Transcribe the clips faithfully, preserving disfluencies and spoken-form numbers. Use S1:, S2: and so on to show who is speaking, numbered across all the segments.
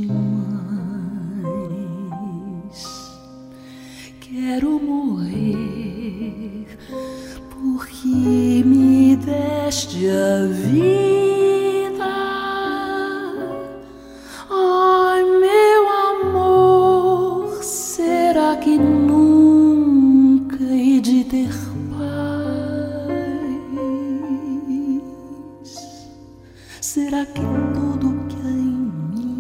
S1: demais. Quero morrer porque me deste a vida. Ai, meu amor, será que nunca hei de ter paz? Será que tudo que há em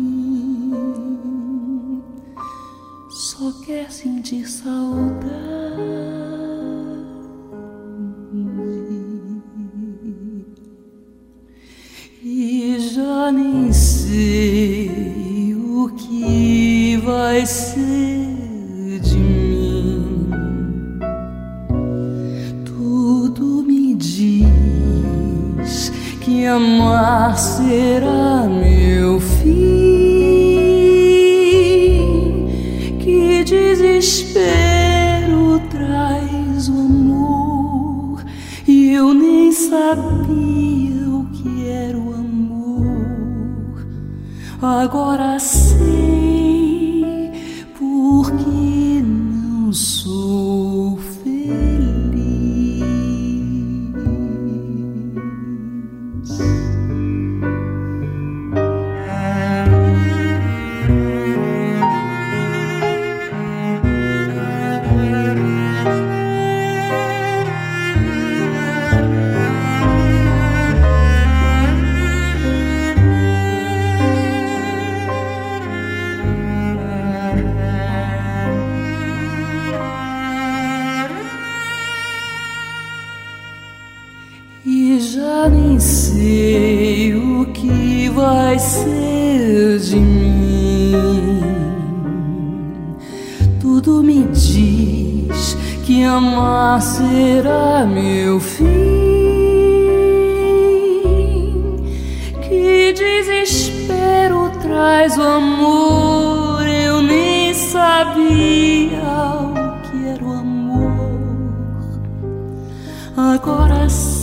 S1: mim só quer sentir saudade? E já nem sei o que vai ser de mim. Tudo me diz que amar será meu fim. Que desespero traz o amor, e eu nem sabia o que era o amor. Agora sei porque não sou feliz. E já nem sei o que vai ser de mim. Tudo me diz que amar será meu fim. Que desespero traz o amor, eu nem sabia o que era o amor. Agora sei